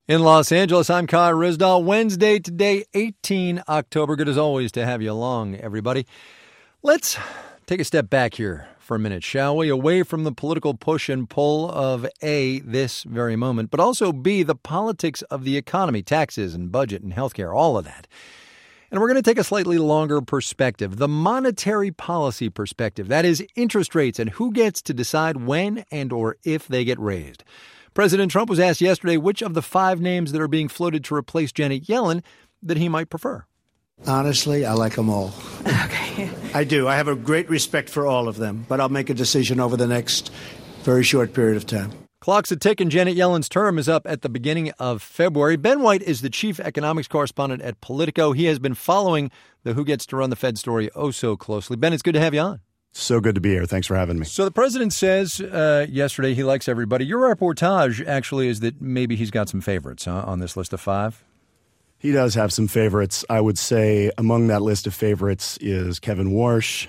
In Los Angeles, I'm Kai Ryssdal. Wednesday today, 18 October. Good as always to have you along, everybody. Let's take a step back here for a minute, shall we? Away from the political push and pull of A, this very moment, but also B, the politics of the economy, taxes and budget and healthcare, all of that. And we're going to take a slightly longer perspective, the monetary policy perspective. That is interest rates and who gets to decide when and or if they get raised. President Trump was asked yesterday which of the 5 names that are being floated to replace Janet Yellen that he might prefer. Honestly, I like them all. Okay. I do. I have a great respect for all of them, but I'll make a decision over the next very short period of time. Clock's a ticking. Janet Yellen's term is up at the beginning of February. Ben White is the chief economics correspondent at Politico. He has been following the Who Gets to Run the Fed story oh so closely. Ben, it's good to have you on. So good to be here. Thanks for having me. So the president says yesterday he likes everybody. Your reportage actually is that maybe he's got some favorites on this list of 5. He does have some favorites. I would say among that list of favorites is Kevin Warsh,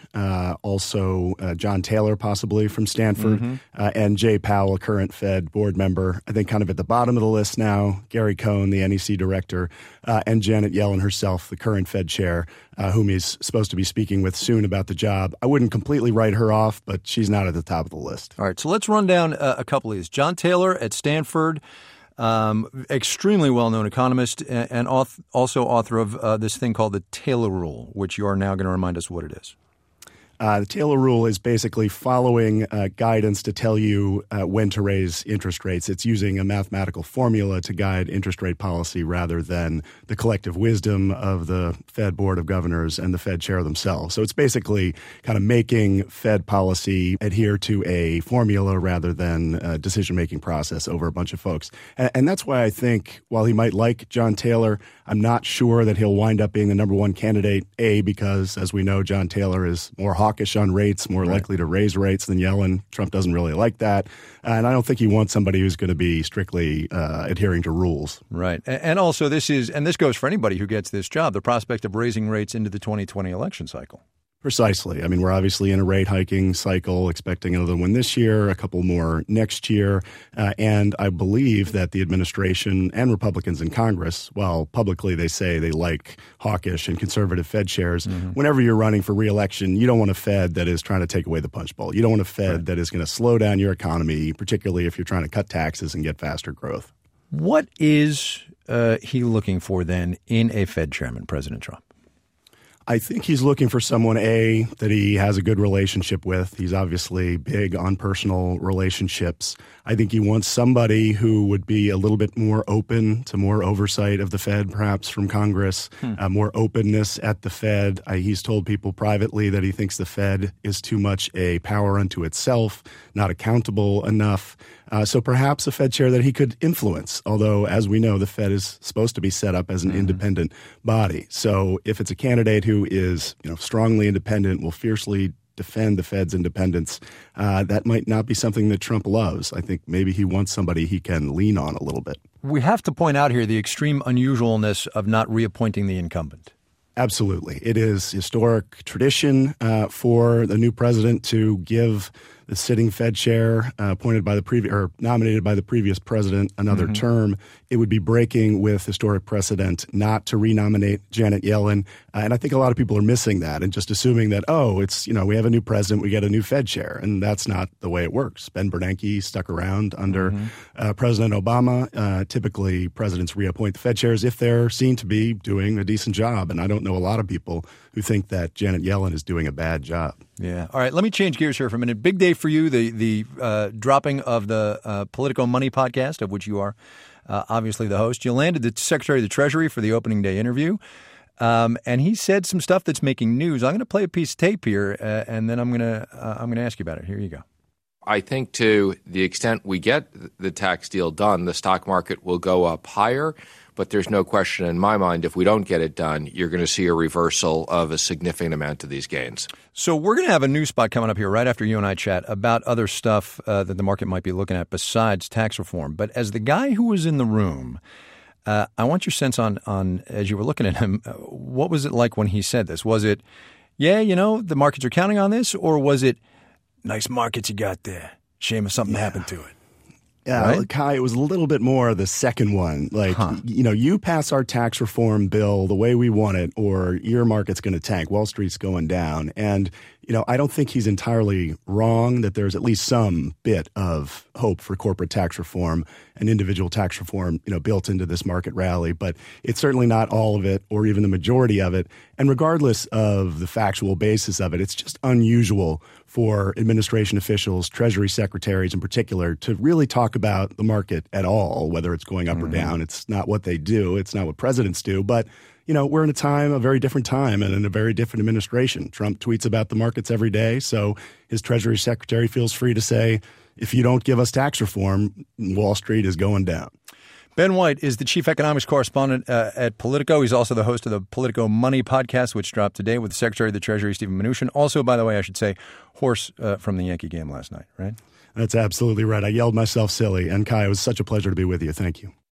also John Taylor, possibly from Stanford, and Jay Powell, current Fed board member. I think kind of at the bottom of the list now, Gary Cohn, the NEC director, and Janet Yellen herself, the current Fed chair, whom he's supposed to be speaking with soon about the job. I wouldn't completely write her off, but she's not at the top of the list. All right, so let's run down a couple of these. John Taylor at Stanford. Extremely well-known economist and also author of this thing called the Taylor Rule, which you are now going to remind us what it is. The Taylor Rule is basically following guidance to tell you when to raise interest rates. It's using a mathematical formula to guide interest rate policy rather than the collective wisdom of the Fed Board of Governors and the Fed chair themselves. So it's basically kind of making Fed policy adhere to a formula rather than a decision-making process over a bunch of folks. And that's why I think while he might like John Taylor, I'm not sure that he'll wind up being the number one candidate, A, because, as we know, John Taylor is more hawkish on rates, more likely to raise rates than Yellen. Trump doesn't really like that. And I don't think he wants somebody who's going to be strictly adhering to rules. Right. And also this goes for anybody who gets this job, the prospect of raising rates into the 2020 election cycle. Precisely. I mean, we're obviously in a rate hiking cycle, expecting another one this year, a couple more next year. And I believe that the administration and Republicans in Congress, while publicly they say they like hawkish and conservative Fed chairs, whenever you're running for re-election, you don't want a Fed that is trying to take away the punch bowl. You don't want a Fed that is going to slow down your economy, particularly if you're trying to cut taxes and get faster growth. What is he looking for then in a Fed chairman, President Trump? I think he's looking for someone, A, that he has a good relationship with. He's obviously big on personal relationships. I think he wants somebody who would be a little bit more open to more oversight of the Fed, perhaps from Congress, more openness at the Fed. He's told people privately that he thinks the Fed is too much a power unto itself, not accountable enough. So perhaps a Fed chair that he could influence, although, as we know, the Fed is supposed to be set up as an independent body. So if it's a candidate who is strongly independent, will fiercely defend the Fed's independence, that might not be something that Trump loves. I think maybe he wants somebody he can lean on a little bit. We have to point out here the extreme unusualness of not reappointing the incumbent. Absolutely. It is historic tradition for the new president to give the sitting Fed chair appointed by the previous or nominated by the previous president another term. It would be breaking with historic precedent not to renominate Janet Yellen. And I think a lot of people are missing that and just assuming that, we have a new president, we get a new Fed chair. And that's not the way it works. Ben Bernanke stuck around under President Obama. Typically, presidents reappoint the Fed chairs if they're seen to be doing a decent job. And I don't know a lot of people who think that Janet Yellen is doing a bad job. Yeah. All right. Let me change gears here for a minute. Big day for you, the dropping of the Politico Money podcast, of which you are obviously the host. You landed the Secretary of the Treasury for the opening day interview, and he said some stuff that's making news. I'm going to play a piece of tape here, and then I'm going to ask you about it. Here you go. I think to the extent we get the tax deal done, the stock market will go up higher. But there's no question in my mind, if we don't get it done, you're going to see a reversal of a significant amount of these gains. So we're going to have a news spot coming up here right after you and I chat about other stuff that the market might be looking at besides tax reform. But as the guy who was in the room, I want your sense on as you were looking at him, what was it like when he said this? Was it, the markets are counting on this? Or was it, nice markets you got there? Shame if something happened to it. right? Kai, it was a little bit more the second one. Like, you pass our tax reform bill the way we want it, or your market's going to tank. Wall Street's going down. And, I don't think he's entirely wrong that there's at least some bit of hope for corporate tax reform and individual tax reform, built into this market rally. But it's certainly not all of it or even the majority of it. And regardless of the factual basis of it, it's just unusual for administration officials, Treasury secretaries in particular, to really talk about the market at all, whether it's going up or down. It's not what they do. It's not what presidents do. But, we're in a very different time and in a very different administration. Trump tweets about the markets every day. So his Treasury secretary feels free to say, if you don't give us tax reform, Wall Street is going down. Ben White is the chief economics correspondent at Politico. He's also the host of the Politico Money podcast, which dropped today with the Secretary of the Treasury, Stephen Mnuchin. Also, by the way, I should say, horse from the Yankee game last night, right? That's absolutely right. I yelled myself silly. And Kai, it was such a pleasure to be with you. Thank you.